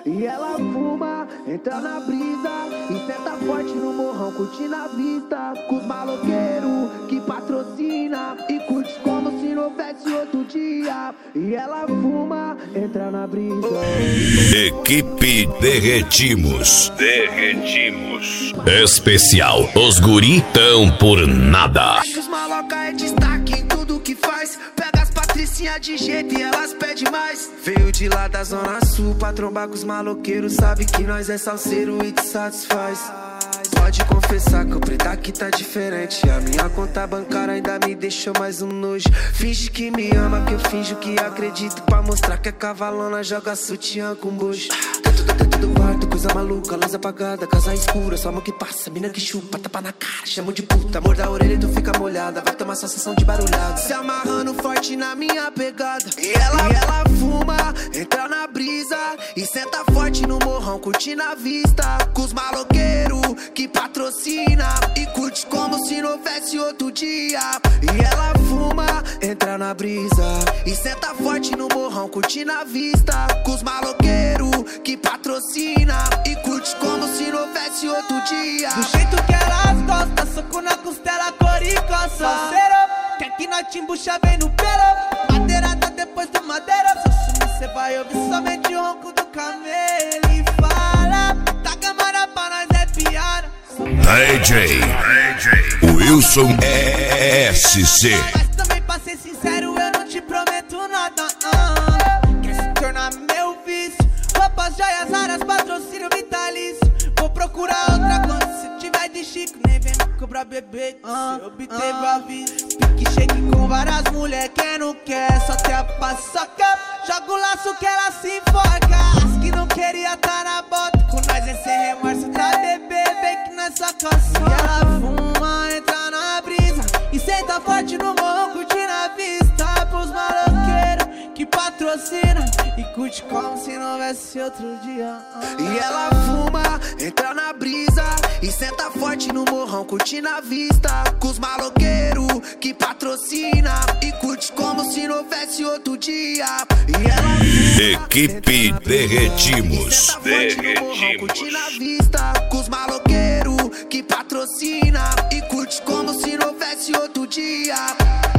E ela fuma, entra na brisa e senta forte no morrão, curtindo a vista. Com os maloqueiros que patrocina e curte como se não houvesse outro dia. E ela fuma, entra na brisa. Equipe Derretimos. Especial, os guri tão por nada. Acho que os maloca é destaque em tudo que faz. Pega as patricinhas de jeito e elas pedem mais. Veio de lá da zona sul pra trombar com os maloqueiros. Sabe que nós é salseiro e te satisfaz. Pode confessar que o preto aqui tá diferente. A minha conta bancária ainda me deixou mais um nojo. Finge que me ama, que eu finjo que acredito. Pra mostrar que é cavalona, joga sutiã com bojo. Dentro do quarto, coisa maluca, luz apagada, casa escura, só mão que passa, mina que chupa, tapa na cara, chama de puta, amor da orelha e tu fica molhada, vai tomar sensação de barulhada. Se amarrando forte na minha pegada. E ela fuma, entra na brisa e senta forte no morrão, curtindo a vista. Com os maloqueiros que patrocina e curte como se não houvesse outro dia. E ela fuma, entra na brisa e senta forte no morrão, curtindo a vista. Com os maloqueiros que patrocina e curte como se não houvesse outro dia. Do jeito que elas gostam, soco na costela, cor e coça. Quer que nós te embucha bem no pelo, madeirada depois do madeira. Se eu sumir cê vai ouvir somente o ronco do camelo. E fala, tá câmara pra nós é piada. DJ Wilson SC. Mas também pra ser sincero eu não te prometo nada. Quer se tornar meu vício? Roupas, joias, áreas, patrocínio vitalício. Vou procurar outra coisa. Se tiver de chico, nem vem me cobrar bebê. Se obteve aviso. Pique shake com várias mulher. Quem não quer só ter a paçoca. Joga o laço que ela se enforca. As que não queria tá na bota. Com nós é sem remorso pra beber. Vem que nós só cansou. E ela fuma, entra na brisa e senta forte no morro, curtindo a vista. Pros maloqueiros que patrocina e curte como se não houvesse outro dia. E ela fuma, entra na brisa e senta forte no morrão, curtindo a vista. Com os maloqueiros que patrocina e curte como se não houvesse outro dia. E ela fuma, Equipe Derretimos. curtindo a vista. Com os maloqueiros que patrocina e curte como se não houvesse outro dia.